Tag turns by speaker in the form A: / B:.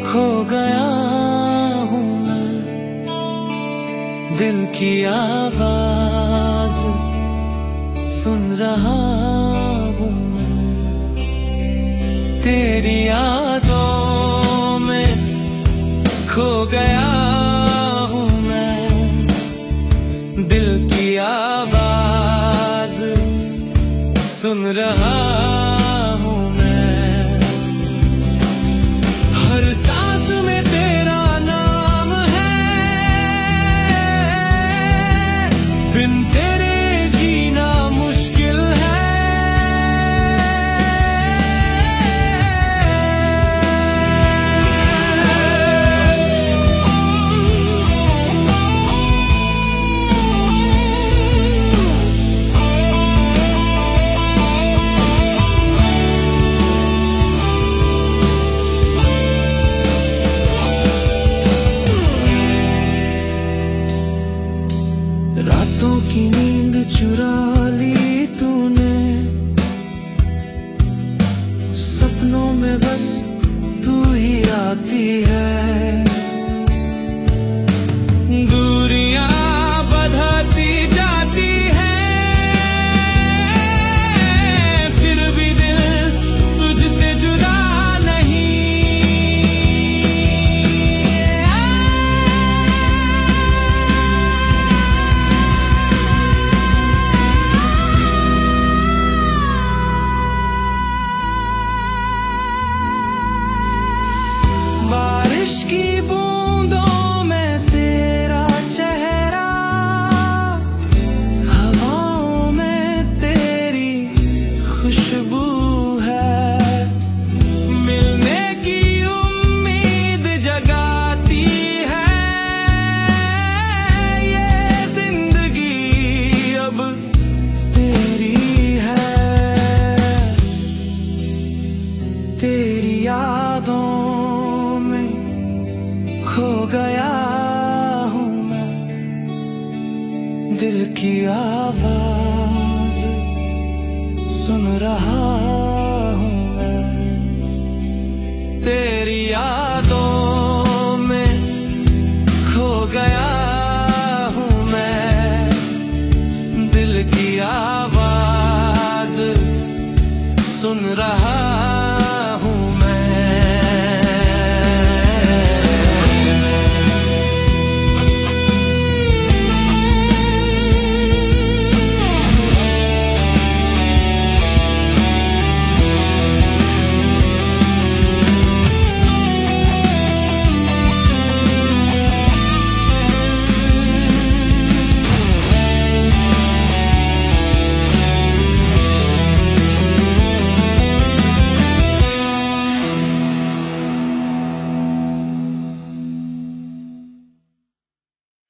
A: खो गया हूँ मैं, दिल की आवाज सुन रहा हूँ मैं। तेरी यादों में खो गया हूँ मैं, दिल की आवाज सुन रहा हूँ मैं। हर सांस में तेरा नाम है, बिन तेरे जीना मुश्किल है। रातों की नींद चुरा ली तूने, सपनों में बस तू ही आती है। दूरियां बढ़ती जाती हैं, फिर भी दिल तुझसे जुदा बारिश की बूंदों में तेरा चेहरा, हवाओं में तेरी खुशबू है। मिलने की उम्मीद जगाती है, ये जिंदगी अब तेरी है। तेरी यादों खो गया हूँ मैं, दिल की आवाज सुन रहा हूँ मैं। तेरी